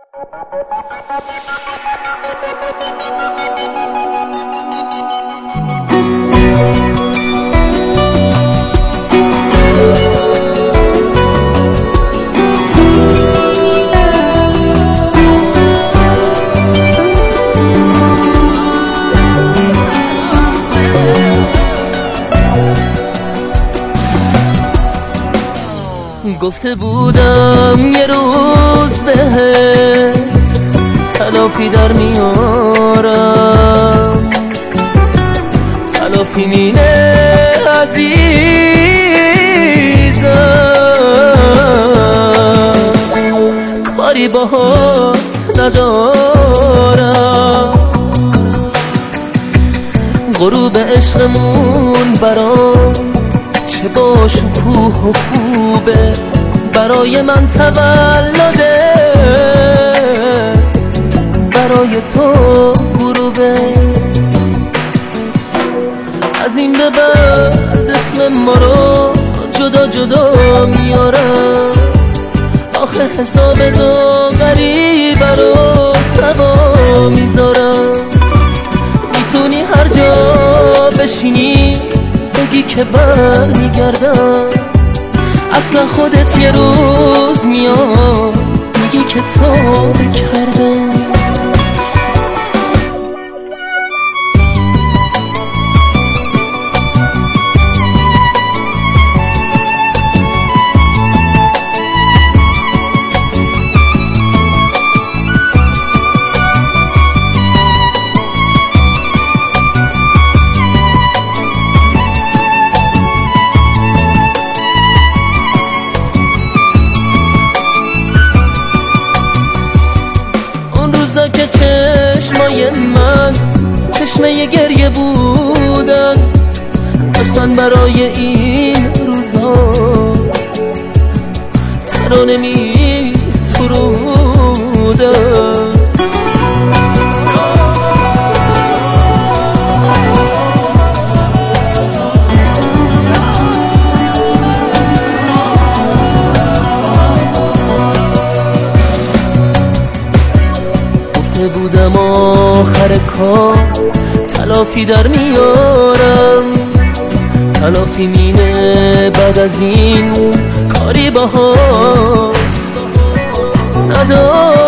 گفته بودم یه روز بهت تلافی در میارم، تلافی مینه عزیزم، کاری باهات ندارم. غروب عشقمون برام چه با شکوه و خوبه، برای من تولده، برای تو غروبه. از این به بعد اسم ما رو جدا جدا میارم، آخه حساب تو غریبه رو سوا میذارم. میتونی هر جا بشینی بگی که بر میگردم، اصلا خودت یه روز میاد میگی که تو کردم. که چشمای من چشمه گریه بودن، داشتن برای این روزا ترانه می سرودن. بودم آخر کار تلافی در میارم، تلافی مینه بعد از این کاری باهات ندارم.